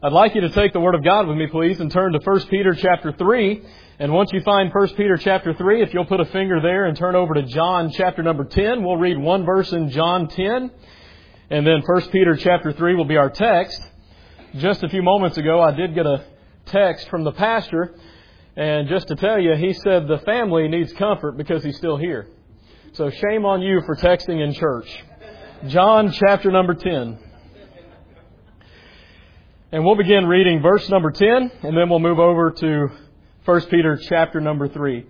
I'd like you to take the Word of God with me, please, and turn to 1 Peter chapter 3. And once you find 1 Peter chapter 3, if you'll put a finger there and turn over to John chapter number 10, we'll read one verse in John 10. And then 1 Peter chapter 3 will be our text. Just a few moments ago, I did get a text from the pastor. And just to tell you, he said the family needs comfort because he's still here. So shame on you for texting in church. John chapter number 10. And we'll begin reading verse number 10, and then we'll move over to 1 Peter chapter number 3.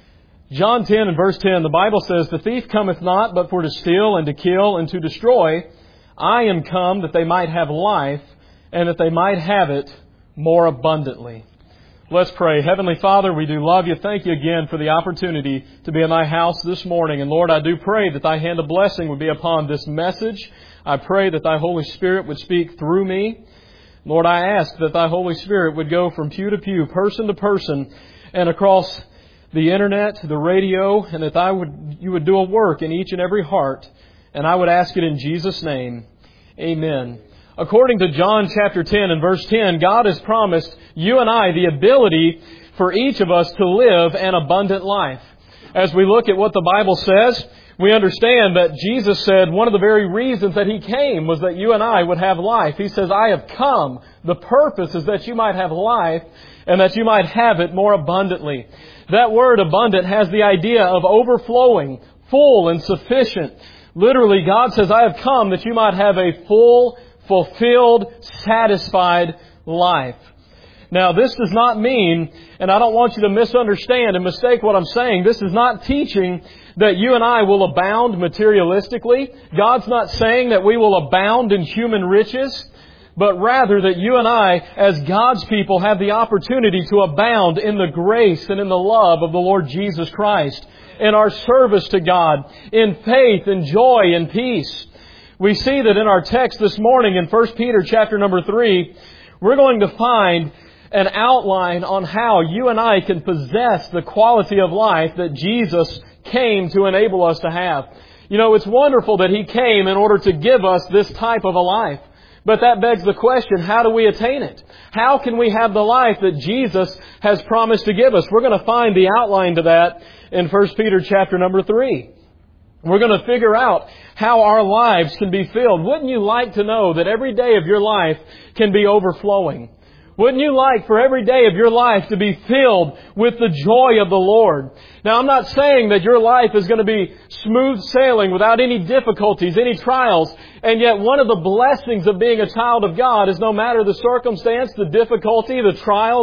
John 10 and verse 10, the Bible says, "The thief cometh not, but for to steal and to kill and to destroy. I am come that they might have life, and that they might have it more abundantly." Let's pray. Heavenly Father, we do love You. Thank You again for the opportunity to be in Thy house this morning. And Lord, I do pray that Thy hand of blessing would be upon this message. I pray that Thy Holy Spirit would speak through me. Lord, I ask that Thy Holy Spirit would go from pew to pew, person to person, and across the internet, the radio, and that You would do a work in each and every heart. And I would ask it in Jesus' name. Amen. According to John chapter 10 and verse 10, God has promised you and I the ability for each of us to live an abundant life. As we look at what the Bible says, we understand that Jesus said one of the very reasons that He came was that you and I would have life. He says, "I have come. The purpose is that you might have life and that you might have it more abundantly." That word abundant has the idea of overflowing, full and sufficient. Literally, God says, "I have come that you might have a full, fulfilled, satisfied life." Now, this does not mean, and I don't want you to misunderstand and mistake what I'm saying, this is not teaching that you and I will abound materialistically. God's not saying that we will abound in human riches, but rather that you and I, as God's people, have the opportunity to abound in the grace and in the love of the Lord Jesus Christ, in our service to God, in faith and joy and peace. We see that in our text this morning in 1 Peter chapter number 3, we're going to find an outline on how you and I can possess the quality of life that Jesus came to enable us to have. You know, it's wonderful that He came in order to give us this type of a life. But that begs the question, how do we attain it? How can we have the life that Jesus has promised to give us? We're going to find the outline to that in 1 Peter chapter number 3. We're going to figure out how our lives can be filled. Wouldn't you like to know that every day of your life can be overflowing? Wouldn't you like for every day of your life to be filled with the joy of the Lord? Now, I'm not saying that your life is going to be smooth sailing without any difficulties, any trials. And yet one of the blessings of being a child of God is no matter the circumstance, the difficulty, the trial,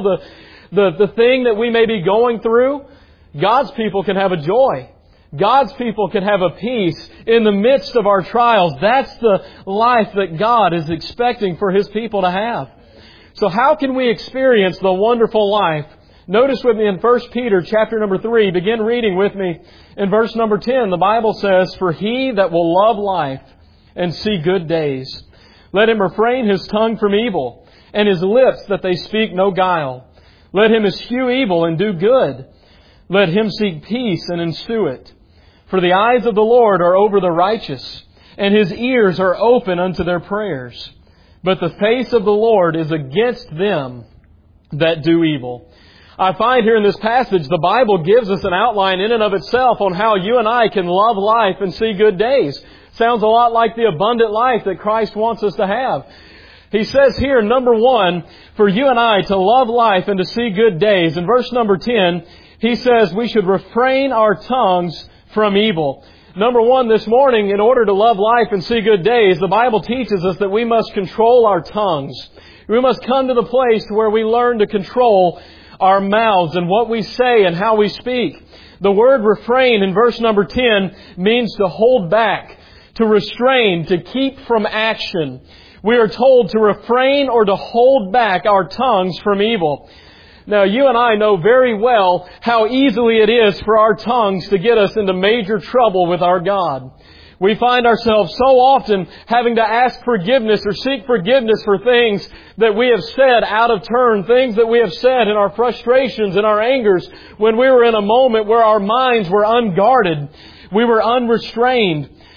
the thing that we may be going through, God's people can have a joy. God's people can have a peace in the midst of our trials. That's the life that God is expecting for His people to have. So how can we experience the wonderful life? Notice with me in 1 Peter chapter number 3, begin reading with me in verse number 10. The Bible says, "For he that will love life and see good days, let him refrain his tongue from evil, and his lips that they speak no guile. Let him eschew evil and do good. Let him seek peace and ensue it. For the eyes of the Lord are over the righteous, and His ears are open unto their prayers. But the face of the Lord is against them that do evil." I find here in this passage, the Bible gives us an outline in and of itself on how you and I can love life and see good days. Sounds a lot like the abundant life that Christ wants us to have. He says here, number 1, for you and I to love life and to see good days. In verse number 10, He says we should refrain our tongues from evil. Number 1 this morning, in order to love life and see good days, the Bible teaches us that we must control our tongues. We must come to the place where we learn to control our mouths and what we say and how we speak. The word refrain in verse number 10 means to hold back, to restrain, to keep from action. We are told to refrain or to hold back our tongues from evil. Now, you and I know very well how easily it is for our tongues to get us into major trouble with our God. We find ourselves so often having to ask forgiveness or seek forgiveness for things that we have said out of turn, things that we have said in our frustrations and our angers when we were in a moment where our minds were unguarded, we were unrestrained.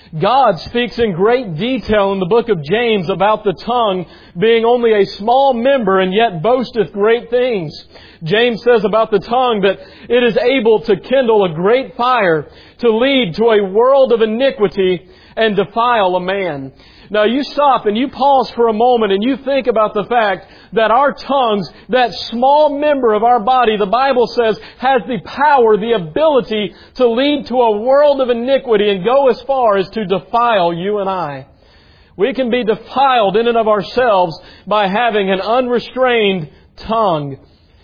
God speaks in great detail in the book of James about the tongue being only a small member and yet boasteth great things. James says about the tongue that it is able to kindle a great fire, to lead to a world of iniquity and defile a man. Now you stop and you pause for a moment and you think about the fact that our tongues, that small member of our body, the Bible says, has the power, the ability to lead to a world of iniquity and go as far as to defile you and I. We can be defiled in and of ourselves by having an unrestrained tongue.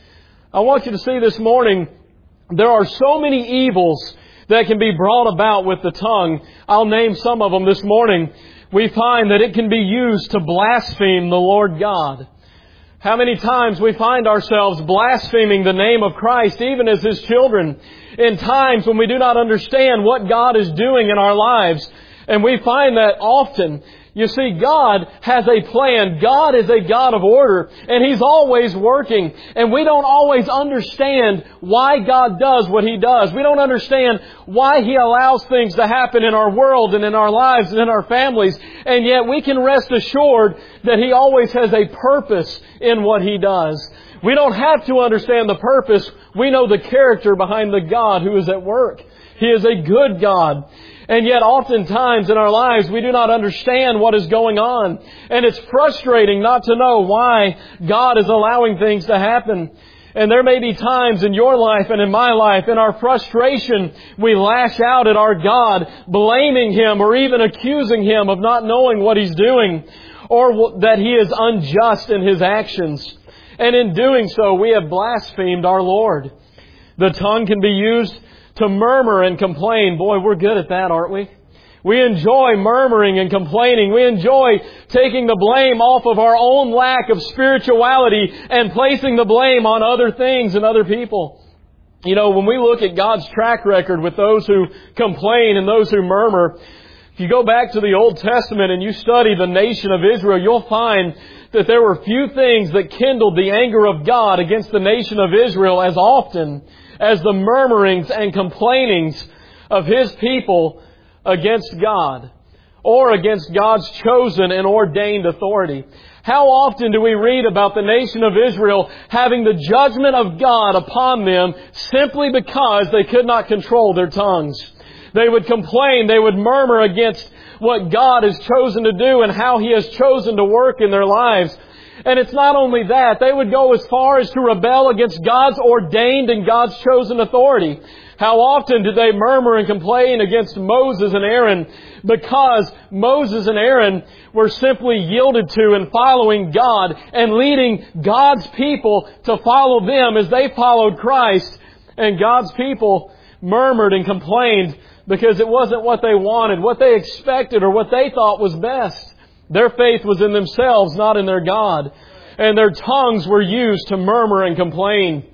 I want you to see this morning, there are so many evils that can be brought about with the tongue. I'll name some of them this morning. We find that it can be used to blaspheme the Lord God. How many times we find ourselves blaspheming the name of Christ, even as His children, in times when we do not understand what God is doing in our lives. And we find that often. You see, God has a plan. God is a God of order, and He's always working. And we don't always understand why God does what He does. We don't understand why He allows things to happen in our world and in our lives and in our families. And yet we can rest assured that He always has a purpose in what He does. We don't have to understand the purpose. We know the character behind the God who is at work. He is a good God. And yet oftentimes in our lives we do not understand what is going on. And it's frustrating not to know why God is allowing things to happen. And there may be times in your life and in my life, in our frustration, we lash out at our God, blaming Him or even accusing Him of not knowing what He's doing, or that He is unjust in His actions. And in doing so, we have blasphemed our Lord. The tongue can be used to murmur and complain. Boy, we're good at that, aren't we? We enjoy murmuring and complaining. We enjoy taking the blame off of our own lack of spirituality and placing the blame on other things and other people. You know, when we look at God's track record with those who complain and those who murmur, if you go back to the Old Testament and you study the nation of Israel, you'll find that there were few things that kindled the anger of God against the nation of Israel as often as the murmurings and complainings of His people against God or against God's chosen and ordained authority. How often do we read about the nation of Israel having the judgment of God upon them simply because they could not control their tongues? They would complain, they would murmur against what God has chosen to do and how He has chosen to work in their lives. And it's not only that, they would go as far as to rebel against God's ordained and God's chosen authority. How often did they murmur and complain against Moses and Aaron because Moses and Aaron were simply yielded to and following God and leading God's people to follow them as they followed Christ. And God's people murmured and complained because it wasn't what they wanted, what they expected, or what they thought was best. Their faith was in themselves, not in their God. And their tongues were used to murmur and complain.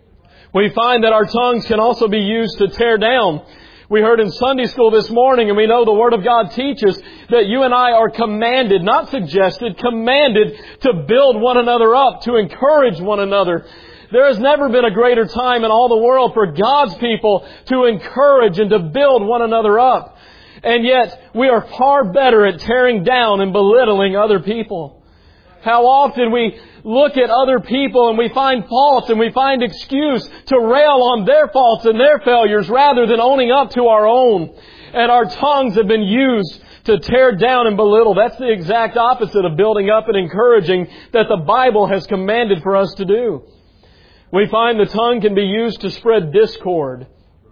We find that our tongues can also be used to tear down. We heard in Sunday school this morning, and we know the Word of God teaches that you and I are commanded, not suggested, commanded to build one another up, to encourage one another. There has never been a greater time in all the world for God's people to encourage and to build one another up. And yet, we are far better at tearing down and belittling other people. How often we look at other people and we find faults and we find excuse to rail on their faults and their failures rather than owning up to our own. And our tongues have been used to tear down and belittle. That's the exact opposite of building up and encouraging that the Bible has commanded for us to do. We find the tongue can be used to spread discord,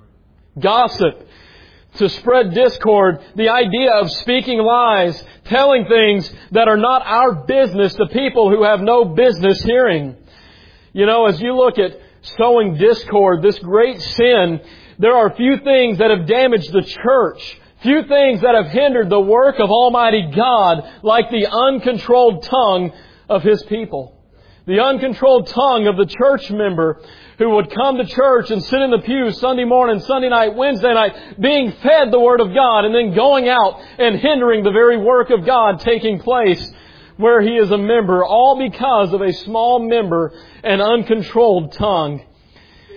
gossip, to spread discord, the idea of speaking lies, telling things that are not our business to people who have no business hearing. You know, as you look at sowing discord, this great sin, there are few things that have damaged the church, few things that have hindered the work of Almighty God like the uncontrolled tongue of His people. The uncontrolled tongue of the church member who would come to church and sit in the pew Sunday morning, Sunday night, Wednesday night, being fed the Word of God and then going out and hindering the very work of God taking place where he is a member, all because of a small member and uncontrolled tongue.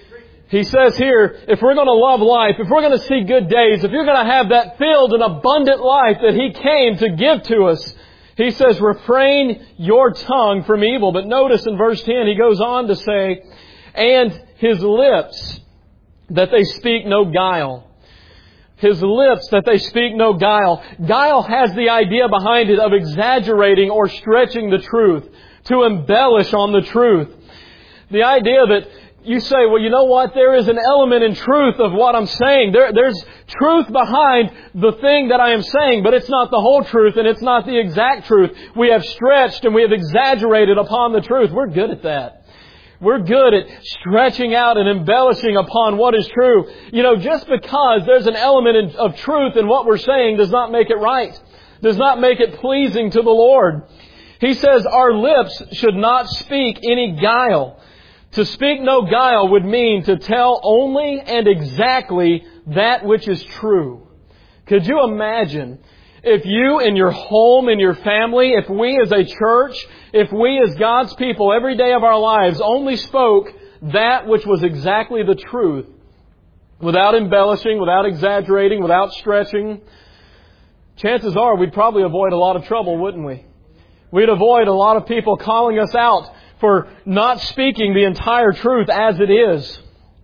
He says here, if we're going to love life, if we're going to see good days, if you're going to have that filled and abundant life that He came to give to us, He says, refrain your tongue from evil. But notice in verse 10, He goes on to say, and His lips, that they speak no guile. His lips, that they speak no guile. Guile has the idea behind it of exaggerating or stretching the truth, to embellish on the truth. The idea that you say, well, you know what? There is an element in truth of what I'm saying. There's truth behind the thing that I am saying, but it's not the whole truth and it's not the exact truth. We have stretched and we have exaggerated upon the truth. We're good at that. We're good at stretching out and embellishing upon what is true. You know, just because there's an element of truth in what we're saying does not make it right. Does not make it pleasing to the Lord. He says our lips should not speak any guile. To speak no guile would mean to tell only and exactly that which is true. Could you imagine if you in your home, in your family, if we as a church, if we as God's people every day of our lives only spoke that which was exactly the truth, without embellishing, without exaggerating, without stretching, chances are we'd probably avoid a lot of trouble, wouldn't we? We'd avoid a lot of people calling us out for not speaking the entire truth as it is.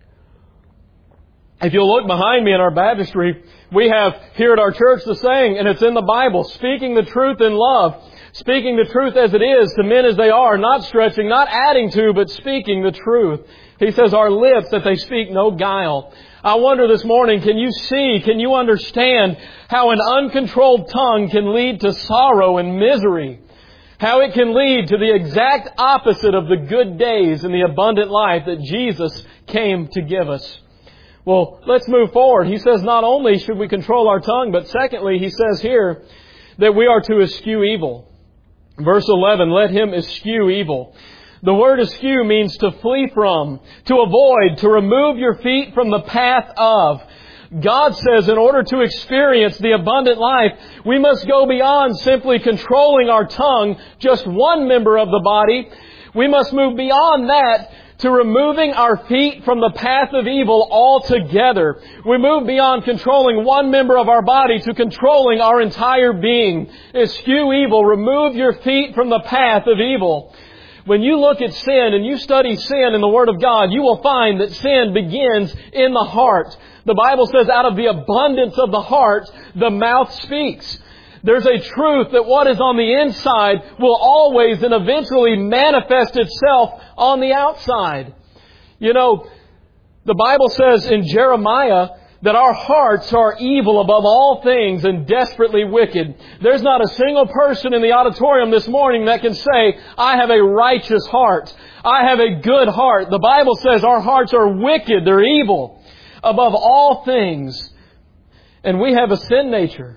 If you'll look behind me in our baptistry, we have here at our church the saying, and it's in the Bible, speaking the truth in love, speaking the truth as it is to men as they are, not stretching, not adding to, but speaking the truth. He says, our lips, that they speak no guile. I wonder this morning, can you understand how an uncontrolled tongue can lead to sorrow and misery? How it can lead to the exact opposite of the good days and the abundant life that Jesus came to give us. Well, let's move forward. He says not only should we control our tongue, but secondly, He says here that we are to eschew evil. Verse 11, let him eschew evil. The word eschew means to flee from, to avoid, to remove your feet from the path of. God says in order to experience the abundant life, we must go beyond simply controlling our tongue, just one member of the body. We must move beyond that to removing our feet from the path of evil altogether. We move beyond controlling one member of our body to controlling our entire being. Eschew evil. Remove your feet from the path of evil. When you look at sin and you study sin in the Word of God, you will find that sin begins in the heart. The Bible says out of the abundance of the heart, the mouth speaks. There's a truth that what is on the inside will always and eventually manifest itself on the outside. You know, the Bible says in Jeremiah that our hearts are evil above all things and desperately wicked. There's not a single person in the auditorium this morning that can say, I have a righteous heart. I have a good heart. The Bible says our hearts are wicked. They're evil above all things. And we have a sin nature.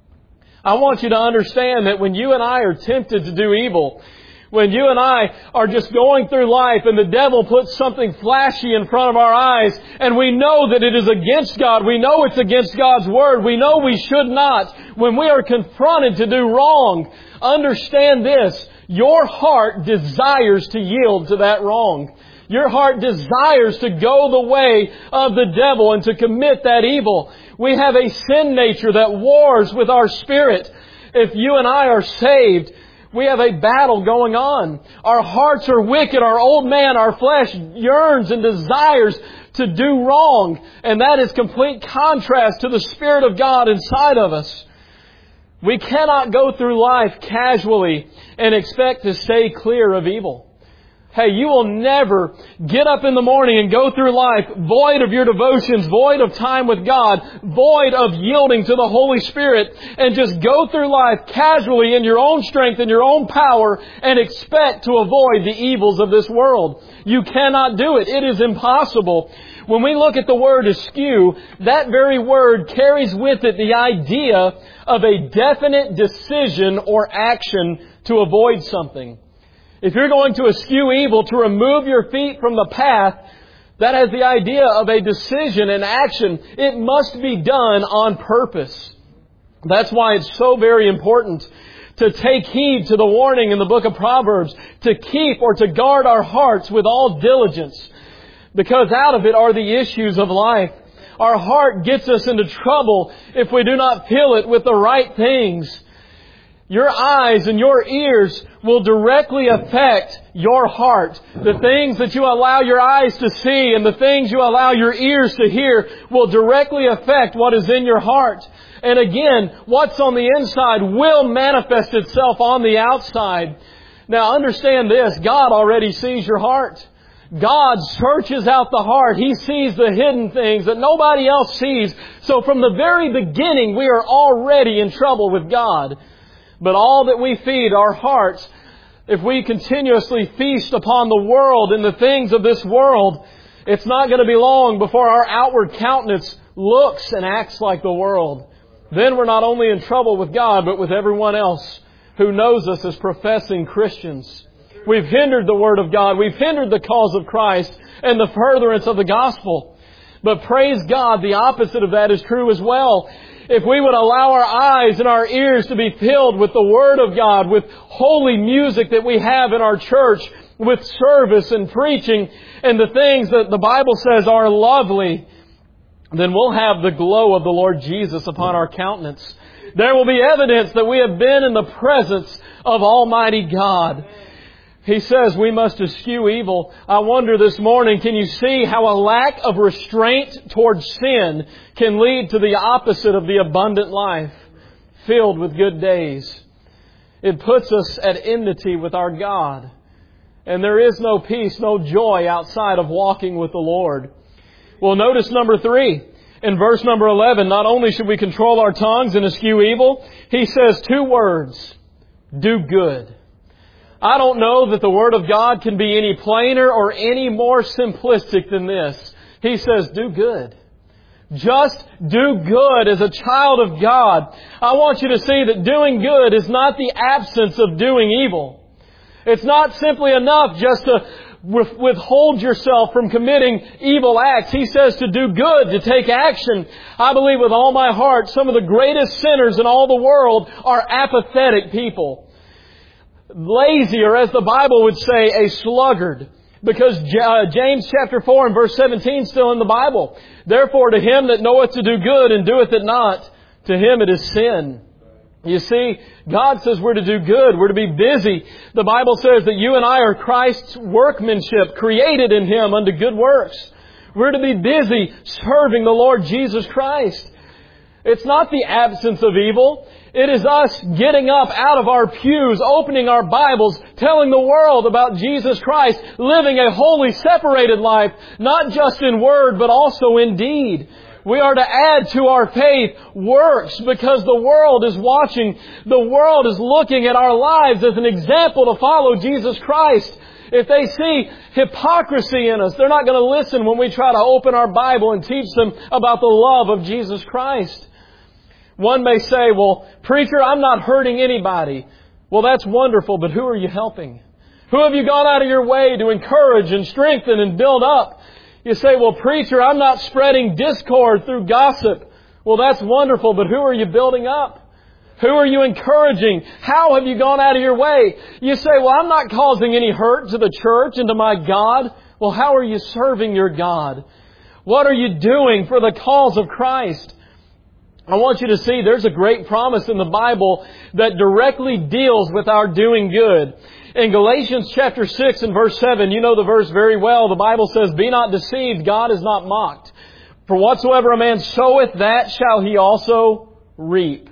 I want you to understand that when you and I are tempted to do evil, when you and I are just going through life and the devil puts something flashy in front of our eyes and we know that it is against God, we know it's against God's Word, we know we should not, when we are confronted to do wrong, understand this, your heart desires to yield to that wrong. Your heart desires to go the way of the devil and to commit that evil. We have a sin nature that wars with our spirit. If you and I are saved, we have a battle going on. Our hearts are wicked. Our old man, our flesh yearns and desires to do wrong. And that is complete contrast to the Spirit of God inside of us. We cannot go through life casually and expect to stay clear of evil. Hey, you will never get up in the morning and go through life void of your devotions, void of time with God, void of yielding to the Holy Spirit, and just go through life casually in your own strength and your own power and expect to avoid the evils of this world. You cannot do it. It is impossible. When we look at the word eschew, that very word carries with it the idea of a definite decision or action to avoid something. If you're going to eschew evil, to remove your feet from the path, that has the idea of a decision and action. It must be done on purpose. That's why it's so very important to take heed to the warning in the book of Proverbs, to keep or to guard our hearts with all diligence. because out of it are the issues of life. Our heart gets us into trouble if we do not fill it with the right things. Your eyes and your ears will directly affect your heart. The things that you allow your eyes to see and the things you allow your ears to hear will directly affect what is in your heart. And again, what's on the inside will manifest itself on the outside. Now understand this, God already sees your heart. God searches out the heart. He sees the hidden things that nobody else sees. So from the very beginning, we are already in trouble with God. But all that we feed our hearts, if we continuously feast upon the world and the things of this world, it's not going to be long before our outward countenance looks and acts like the world. Then we're not only in trouble with God, but with everyone else who knows us as professing Christians. We've hindered the Word of God. We've hindered the cause of Christ and the furtherance of the gospel. But praise God, the opposite of that is true as well. If we would allow our eyes and our ears to be filled with the Word of God, with holy music that we have in our church, with service and preaching and the things that the Bible says are lovely, then we'll have the glow of the Lord Jesus upon our countenance. There will be evidence that we have been in the presence of Almighty God. He says we must eschew evil. I wonder this morning, can you see how a lack of restraint towards sin can lead to the opposite of the abundant life, filled with good days? It puts us at enmity with our God. And there is no peace, no joy outside of walking with the Lord. Well, notice number 3. In verse number 11, not only should we control our tongues and eschew evil, he says 2 words, do good. I don't know that the Word of God can be any plainer or any more simplistic than this. He says, do good. Just do good as a child of God. I want you to see that doing good is not the absence of doing evil. It's not simply enough just to withhold yourself from committing evil acts. He says to do good, to take action. I believe with all my heart some of the greatest sinners in all the world are apathetic people. Lazy, or as the Bible would say, a sluggard. Because James chapter 4 and verse 17 is still in the Bible. Therefore to him that knoweth to do good and doeth it not, to him it is sin. You see, God says we're to do good. We're to be busy. The Bible says that you and I are Christ's workmanship, created in Him unto good works. We're to be busy serving the Lord Jesus Christ. It's not the absence of evil. It is us getting up out of our pews, opening our Bibles, telling the world about Jesus Christ, living a holy, separated life, not just in word, but also in deed. We are to add to our faith works because the world is watching. The world is looking at our lives as an example to follow Jesus Christ. If they see hypocrisy in us, they're not going to listen when we try to open our Bible and teach them about the love of Jesus Christ. One may say, well, preacher, I'm not hurting anybody. Well, that's wonderful, but who are you helping? Who have you gone out of your way to encourage and strengthen and build up? You say, well, preacher, I'm not spreading discord through gossip. Well, that's wonderful, but who are you building up? Who are you encouraging? How have you gone out of your way? You say, well, I'm not causing any hurt to the church and to my God. Well, how are you serving your God? What are you doing for the cause of Christ? I want you to see there's a great promise in the Bible that directly deals with our doing good. In Galatians chapter 6 and verse 7, you know the verse very well. The Bible says, be not deceived, God is not mocked. For whatsoever a man soweth, that shall he also reap.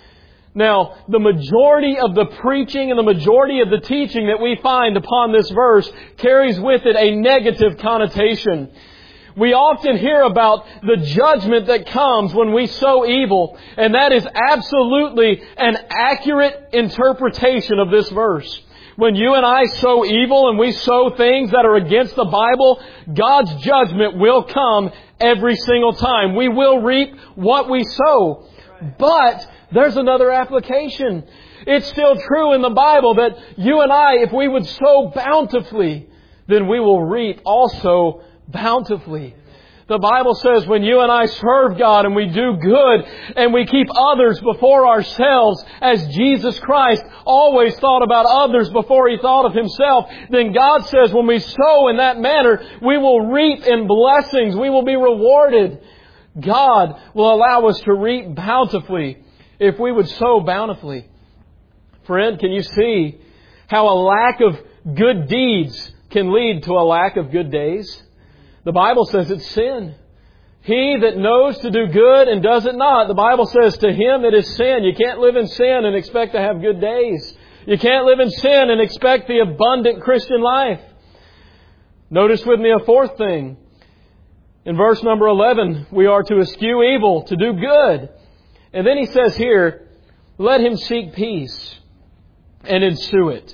Now, the majority of the preaching and the majority of the teaching that we find upon this verse carries with it a negative connotation. We often hear about the judgment that comes when we sow evil, and that is absolutely an accurate interpretation of this verse. When you and I sow evil and we sow things that are against the Bible, God's judgment will come every single time. We will reap what we sow. But there's another application. It's still true in the Bible that you and I, if we would sow bountifully, then we will reap also bountifully. The Bible says when you and I serve God and we do good and we keep others before ourselves as Jesus Christ always thought about others before He thought of Himself, then God says when we sow in that manner, we will reap in blessings. We will be rewarded. God will allow us to reap bountifully if we would sow bountifully. Friend, can you see how a lack of good deeds can lead to a lack of good days? The Bible says it's sin. He that knows to do good and does it not, the Bible says to him it is sin. You can't live in sin and expect to have good days. You can't live in sin and expect the abundant Christian life. Notice with me a fourth thing. In verse number 11, we are to eschew evil, to do good. And then he says here, let him seek peace and ensue it.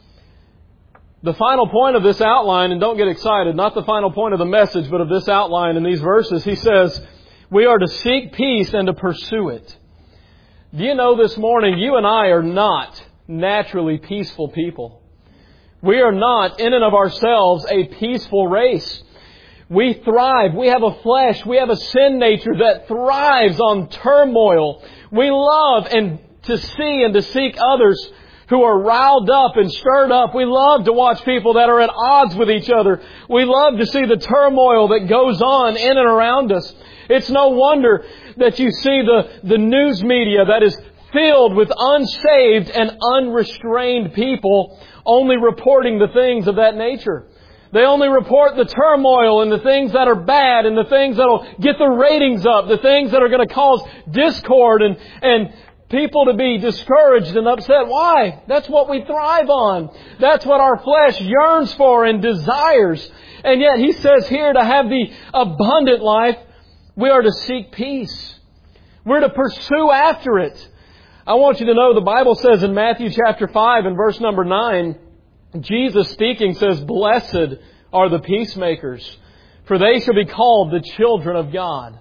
The final point of this outline, and don't get excited, not the final point of the message, but of this outline in these verses, he says, we are to seek peace and to pursue it. Do you know this morning, you and I are not naturally peaceful people. We are not, in and of ourselves, a peaceful race. We thrive. We have a flesh. We have a sin nature that thrives on turmoil. We love to see and to seek others who are riled up and stirred up. We love to watch people that are at odds with each other. We love to see the turmoil that goes on in and around us. It's no wonder that you see the news media that is filled with unsaved and unrestrained people only reporting the things of that nature. They only report the turmoil and the things that are bad and the things that will get the ratings up, the things that are going to cause discord and people to be discouraged and upset. Why? That's what we thrive on. That's what our flesh yearns for and desires. And yet He says here to have the abundant life, we are to seek peace. We're to pursue after it. I want you to know the Bible says in Matthew chapter 5 and verse number 9, Jesus speaking says, blessed are the peacemakers, for they shall be called the children of God.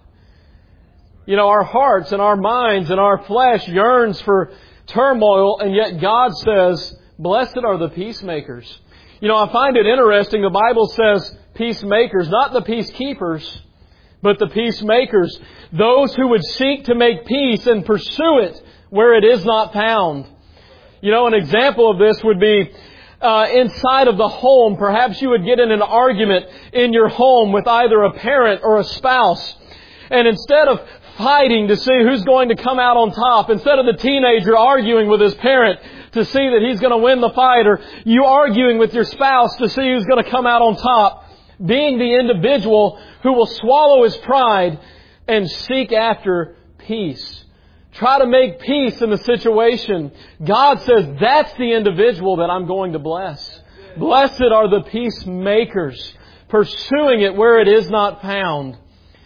You know, our hearts and our minds and our flesh yearns for turmoil, and yet God says, blessed are the peacemakers. You know, I find it interesting, the Bible says peacemakers, not the peacekeepers, but the peacemakers. Those who would seek to make peace and pursue it where it is not found. You know, an example of this would be inside of the home. Perhaps you would get in an argument in your home with either a parent or a spouse. And instead of fighting to see who's going to come out on top, instead of the teenager arguing with his parent to see that he's going to win the fight, or you arguing with your spouse to see who's going to come out on top, being the individual who will swallow his pride and seek after peace. Try to make peace in the situation. God says that's the individual that I'm going to bless. Blessed are the peacemakers, pursuing it where it is not found.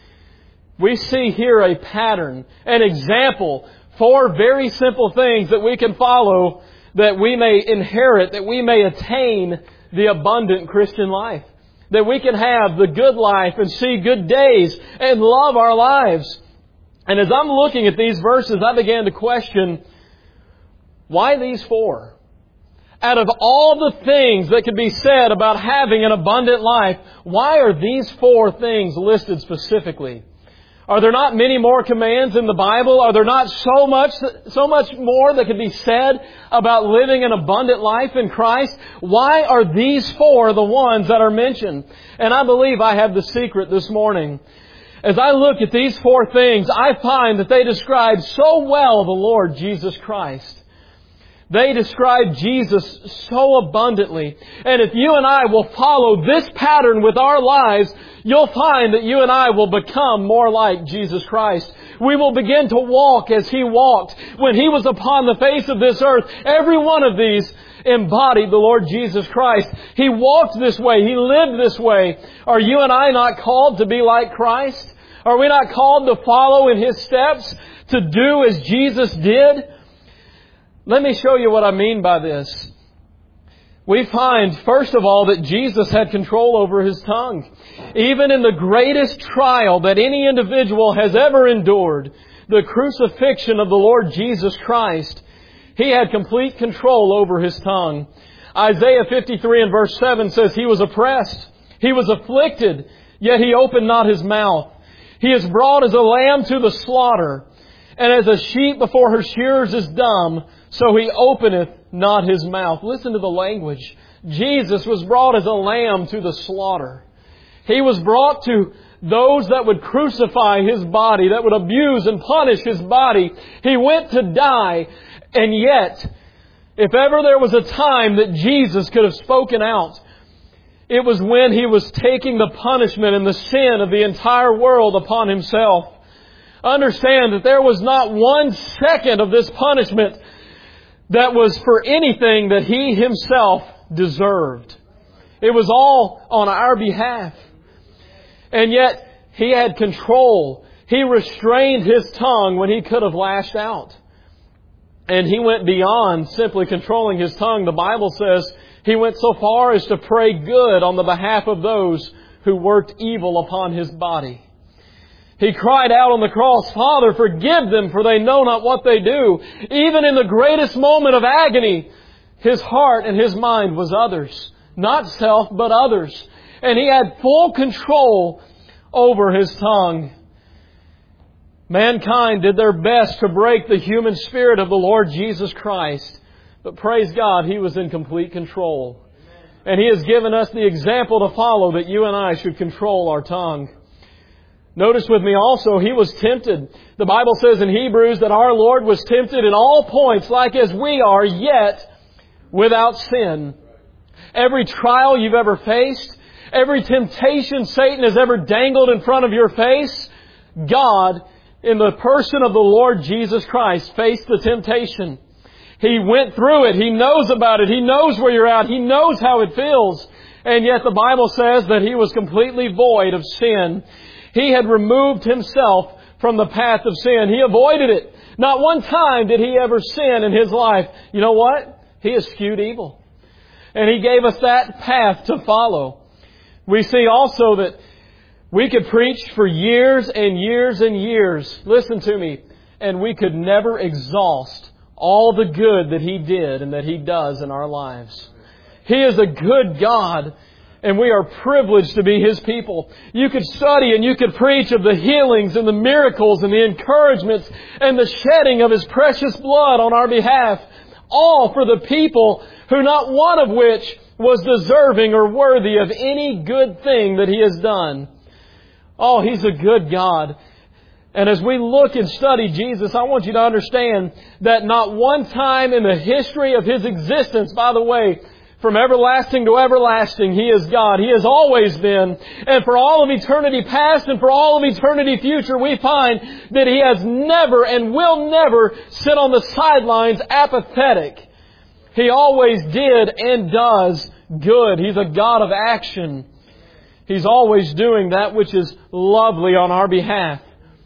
We see here a pattern, an example, 4 very simple things that we can follow, that we may inherit, that we may attain the abundant Christian life. That we can have the good life and see good days and love our lives. And as I'm looking at these verses, I began to question, why these 4? Out of all the things that could be said about having an abundant life, why are these 4 things listed specifically? Are there not many more commands in the Bible? Are there not so much more that could be said about living an abundant life in Christ? Why are these 4 the ones that are mentioned? And I believe I have the secret this morning. As I look at these 4 things, I find that they describe so well the Lord Jesus Christ. They describe Jesus so abundantly. And if you and I will follow this pattern with our lives, you'll find that you and I will become more like Jesus Christ. We will begin to walk as He walked when He was upon the face of this earth. Every one of these embodied the Lord Jesus Christ. He walked this way. He lived this way. Are you and I not called to be like Christ? Are we not called to follow in His steps, to do as Jesus did? Let me show you what I mean by this. We find, first of all, that Jesus had control over His tongue. Even in the greatest trial that any individual has ever endured, the crucifixion of the Lord Jesus Christ, He had complete control over His tongue. Isaiah 53 and verse 7 says He was oppressed. He was afflicted, yet He opened not His mouth. He is brought as a lamb to the slaughter, and as a sheep before her shearers is dumb, so He openeth not His mouth. Listen to the language. Jesus was brought as a lamb to the slaughter. He was brought to those that would crucify His body, that would abuse and punish His body. He went to die, and yet, if ever there was a time that Jesus could have spoken out, it was when He was taking the punishment and the sin of the entire world upon Himself. Understand that there was not 1 second of this punishment that was for anything that He Himself deserved. It was all on our behalf. And yet, He had control. He restrained His tongue when He could have lashed out. And He went beyond simply controlling His tongue. The Bible says He went so far as to pray good on the behalf of those who worked evil upon His body. He cried out on the cross, "Father, forgive them, for they know not what they do." Even in the greatest moment of agony, His heart and His mind was others. Not self, but others. And He had full control over His tongue. Mankind did their best to break the human spirit of the Lord Jesus Christ. But praise God, He was in complete control. And He has given us the example to follow that you and I should control our tongue. Notice with me also, He was tempted. The Bible says in Hebrews that our Lord was tempted in all points like as we are, yet without sin. Every trial you've ever faced, every temptation Satan has ever dangled in front of your face, God, in the person of the Lord Jesus Christ, faced the temptation. He went through it. He knows about it. He knows where you're at. He knows how it feels. And yet the Bible says that He was completely void of sin. He had removed Himself from the path of sin. He avoided it. Not one time did He ever sin in His life. You know what? He eschewed evil. And He gave us that path to follow. We see also that we could preach for years and years and years. Listen to me. And we could never exhaust all the good that He did and that He does in our lives. He is a good God. And we are privileged to be His people. You could study and you could preach of the healings and the miracles and the encouragements and the shedding of His precious blood on our behalf. All for the people who not one of which was deserving or worthy of any good thing that He has done. Oh, He's a good God. And as we look and study Jesus, I want you to understand that not one time in the history of His existence, by the way, from everlasting to everlasting, He is God. He has always been. And for all of eternity past and for all of eternity future, we find that He has never and will never sit on the sidelines apathetic. He always did and does good. He's a God of action. He's always doing that which is lovely on our behalf.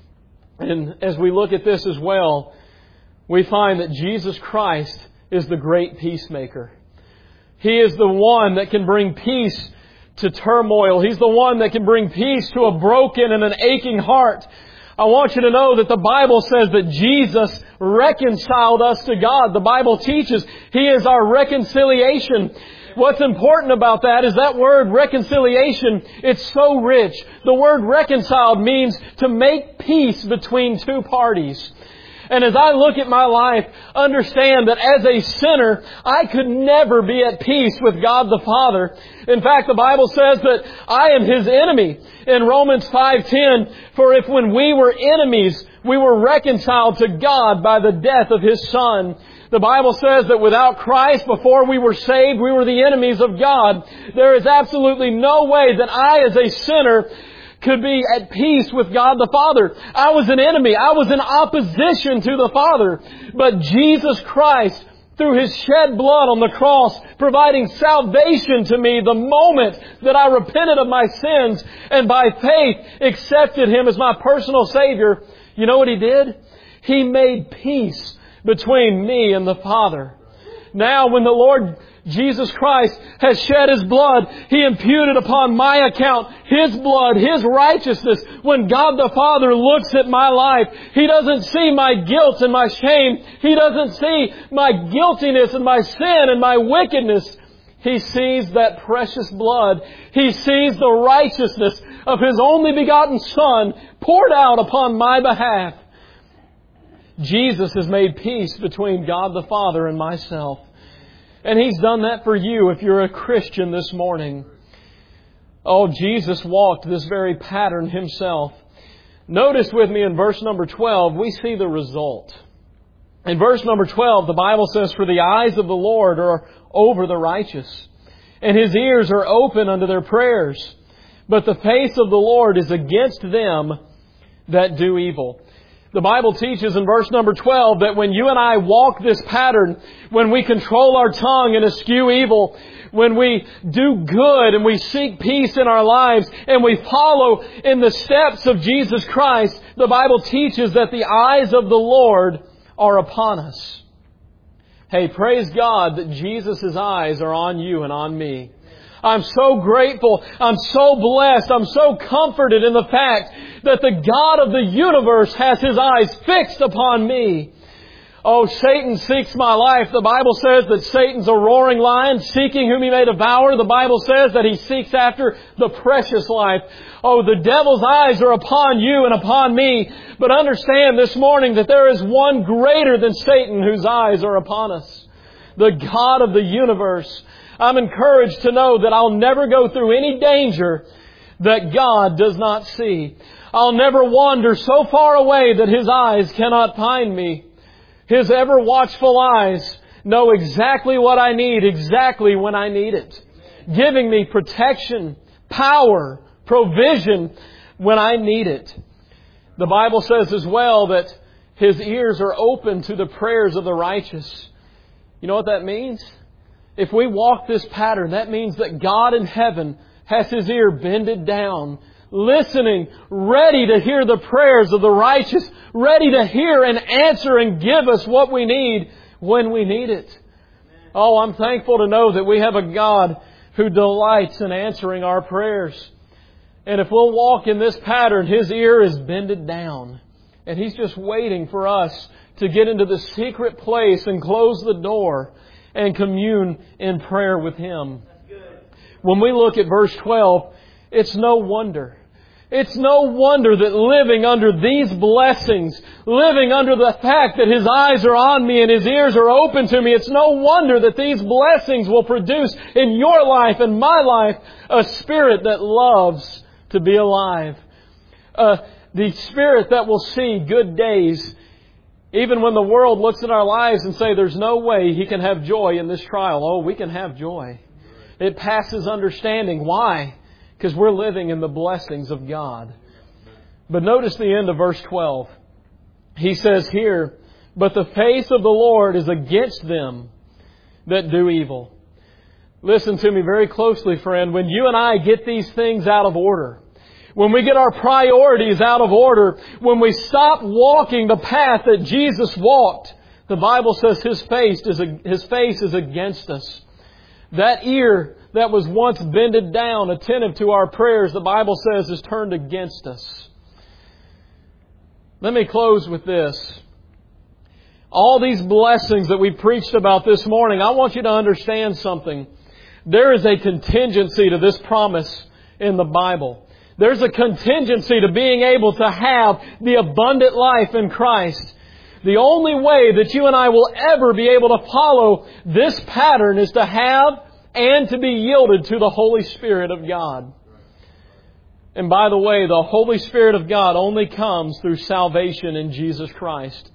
And as we look at this as well, we find that Jesus Christ is the great peacemaker. He is the one that can bring peace to turmoil. He's the one that can bring peace to a broken and an aching heart. I want you to know that the Bible says that Jesus reconciled us to God. The Bible teaches He is our reconciliation. What's important about that is that word reconciliation, it's so rich. The word reconciled means to make peace between two parties. And as I look at my life, understand that as a sinner, I could never be at peace with God the Father. In fact, the Bible says that I am His enemy. In Romans 5:10, for if when we were enemies, we were reconciled to God by the death of His Son. The Bible says that without Christ, before we were saved, we were the enemies of God. There is absolutely no way that I, as a sinner, could be at peace with God the Father. I was an enemy. I was in opposition to the Father. But Jesus Christ, through His shed blood on the cross, providing salvation to me the moment that I repented of my sins and by faith accepted Him as my personal Savior, you know what He did? He made peace between me and the Father. Now when the Lord Jesus Christ has shed His blood, He imputed upon my account His blood, His righteousness. When God the Father looks at my life, He doesn't see my guilt and my shame. He doesn't see my guiltiness and my sin and my wickedness. He sees that precious blood. He sees the righteousness of His only begotten Son poured out upon my behalf. Jesus has made peace between God the Father and myself. And He's done that for you if you're a Christian this morning. Oh, Jesus walked this very pattern Himself. Notice with me in verse number 12, we see the result. In verse number 12, the Bible says, "For the eyes of the Lord are over the righteous, and His ears are open unto their prayers. But the face of the Lord is against them that do evil." The Bible teaches in verse number 12 that when you and I walk this pattern, when we control our tongue and eschew evil, when we do good and we seek peace in our lives and we follow in the steps of Jesus Christ, the Bible teaches that the eyes of the Lord are upon us. Hey, praise God that Jesus' eyes are on you and on me. I'm so grateful. I'm so blessed. I'm so comforted in the fact that the God of the universe has His eyes fixed upon me. Oh, Satan seeks my life. The Bible says that Satan's a roaring lion, seeking whom he may devour. The Bible says that he seeks after the precious life. Oh, the devil's eyes are upon you and upon me. But understand this morning that there is one greater than Satan whose eyes are upon us. The God of the universe. I'm encouraged to know that I'll never go through any danger that God does not see. I'll never wander so far away that His eyes cannot find me. His ever watchful eyes know exactly what I need, exactly when I need it. Giving me protection, power, provision when I need it. The Bible says as well that His ears are open to the prayers of the righteous. You know what that means? If we walk this pattern, that means that God in heaven has His ear bended down, listening, ready to hear the prayers of the righteous, ready to hear and answer and give us what we need when we need it. Oh, I'm thankful to know that we have a God who delights in answering our prayers. And if we'll walk in this pattern, His ear is bended down. And He's just waiting for us to get into the secret place and close the door and commune in prayer with Him. When we look at verse 12, it's no wonder. It's no wonder that living under these blessings, living under the fact that His eyes are on me and His ears are open to me, it's no wonder that these blessings will produce in your life and my life a spirit that loves to be alive. The spirit that will see good days. Even when the world looks at our lives and say, there's no way he can have joy in this trial. Oh, we can have joy. It passes understanding. Why? Because we're living in the blessings of God. But notice the end of verse 12. He says here, "But the face of the Lord is against them that do evil." Listen to me very closely, friend. When you and I get these things out of order, when we get our priorities out of order, when we stop walking the path that Jesus walked, the Bible says His face is against us. That ear that was once bended down, attentive to our prayers, the Bible says is turned against us. Let me close with this. All these blessings that we preached about this morning, I want you to understand something. There is a contingency to this promise in the Bible. There's a contingency to being able to have the abundant life in Christ. The only way that you and I will ever be able to follow this pattern is to have and to be yielded to the Holy Spirit of God. And by the way, the Holy Spirit of God only comes through salvation in Jesus Christ.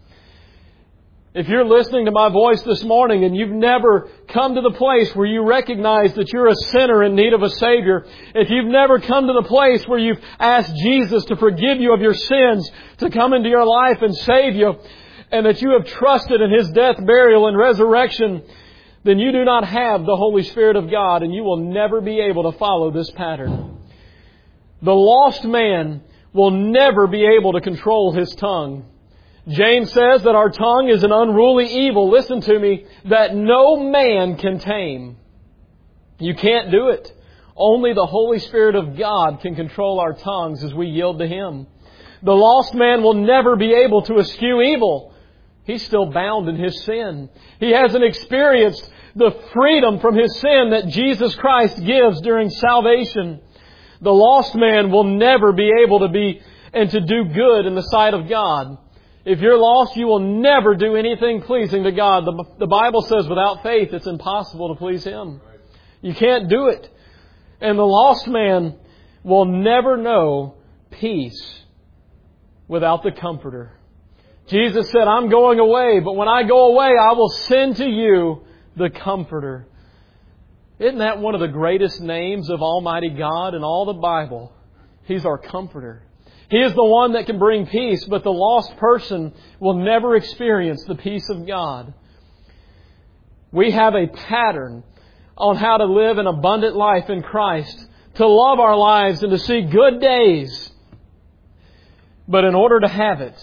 If you're listening to my voice this morning and you've never come to the place where you recognize that you're a sinner in need of a Savior, if you've never come to the place where you've asked Jesus to forgive you of your sins, to come into your life and save you, and that you have trusted in His death, burial, and resurrection, then you do not have the Holy Spirit of God and you will never be able to follow this pattern. The lost man will never be able to control his tongue. James says that our tongue is an unruly evil, listen to me, that no man can tame. You can't do it. Only the Holy Spirit of God can control our tongues as we yield to Him. The lost man will never be able to eschew evil. He's still bound in his sin. He hasn't experienced the freedom from his sin that Jesus Christ gives during salvation, the lost man will never be able to be and to do good in the sight of God. If you're lost, you will never do anything pleasing to God. The Bible says without faith it's impossible to please Him. You can't do it. And the lost man will never know peace without the Comforter. Jesus said, I'm going away, but when I go away, I will send to you the Comforter. Isn't that one of the greatest names of Almighty God in all the Bible? He's our Comforter. He is the one that can bring peace, but the lost person will never experience the peace of God. We have a pattern on how to live an abundant life in Christ, to love our lives and to see good days. But in order to have it,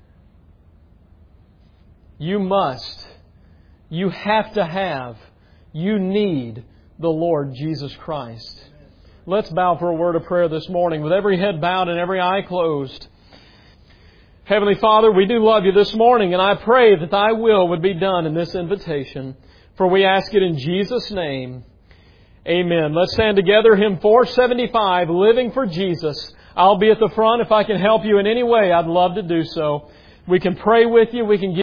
you need the Lord Jesus Christ. Let's bow for a word of prayer this morning with every head bowed and every eye closed. Heavenly Father, we do love You this morning, and I pray that Thy will would be done in this invitation. For we ask it in Jesus' name. Amen. Let's stand together. Hymn 475, Living for Jesus. I'll be at the front. If I can help you in any way, I'd love to do so. We can pray with you. We can give